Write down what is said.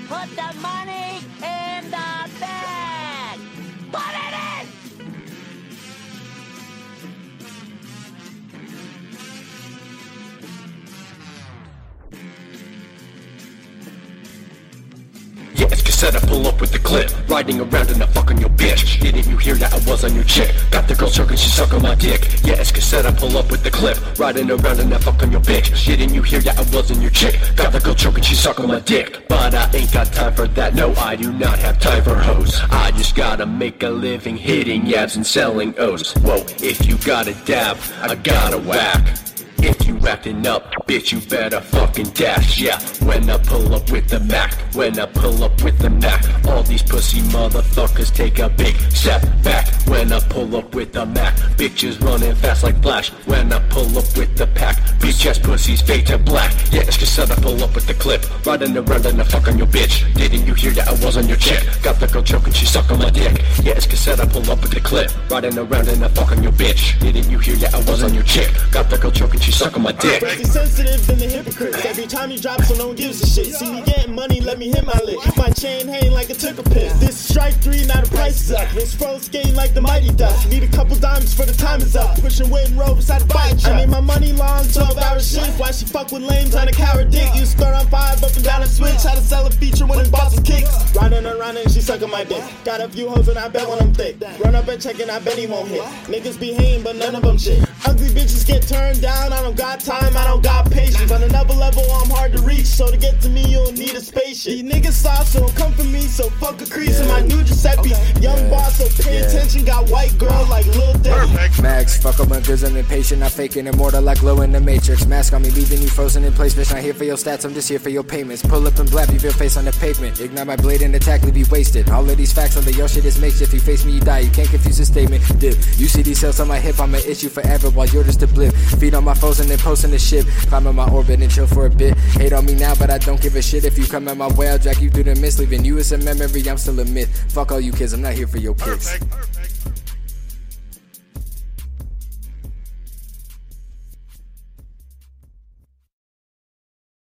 Put the money in the bag! Put it in! Yeah, it's cassette, I pull up with the clip. Riding around and I fuck on your bitch. Didn't you hear that I was on your chick? Got the girl circling, she suck on my dick. Yeah, it's cassette, I pull up with the clip. Riding around and I fuck on your bitch. Didn't you hear that I was on your chick? Got the girl choking, she suck on my dick. But I ain't got time for that, no, I do not have time for hoes. I just gotta make a living hitting yabs and selling O's. Whoa, if you got a dab, I gotta whack. If you acting up, bitch, you better fucking dash. Yeah, when I pull up with the Mac, when I pull up with the Mac, all these pussy motherfuckers take a big step back. When I pull up with the Mac, bitches running fast like Flash. When I pull up with the pack, bitch ass pussies fade to black. Yeah, it's cassette, I pull up with the clip. Riding around and I fuck on your bitch. Didn't you hear that I was on your chick? Got the girl choking, she suck on my dick. Yeah, it's cassette, I pull up with the clip. Riding around and I fuck on your bitch. Didn't you hear that I was on your chick? Got the girl choking, she suck on my dick. He's sensitive than the hypocrites. Every time he drops, so no one gives a shit. See me getting money, let me hit my lick. My chain hang like a ticker piss. This is strike 3, now the price is up. This pro skating like the Mighty Ducks. Need a couple dimes for the time is up. Pushing weight and rope beside the bike truck. I need my money long, 12-hour shift. Why she fuck with lames on a coward dick? You skirt on 5, up and down and switch. How to sell a feature when it's boss kicks. Riding around and she sucking my dick. Got a few hoes and I bet when I'm thick. Run up and check and I bet he won't hit. Niggas be hating, but none of them shit. Ugly bitches get turned down, I don't got time, I don't got patience. On another level, I'm hard to reach, so to get to me, you'll need a spaceship. These niggas soft, so don't come for me, so fuck a crease in my new Giuseppe. Young boss, so pay attention, got white girl like Lil Debbie. Max, fuck up my goods, I'm impatient, I'm faking immortal like Glow in the Matrix. Mask on me, leaving you frozen in place, bitch, not here for your stats, I'm just here for your payments. Pull up and blab, leave your face on the pavement. Ignite my blade and attack, leave you wasted. All of these facts on the your shit is makeshift. You face me, you die, you can't confuse the statement. Dip, you see these cells on my hip, I'ma itch you forever while you're just a blip. Feed on my foes and then posting the ship. Climb in my orbit and chill for a bit. Hate on me now, but I don't give a shit. If you come at my way, I'll drag you through the mist. Leaving you as a memory, I'm still a myth. Fuck all you kids, I'm not here for your kicks. Perfect.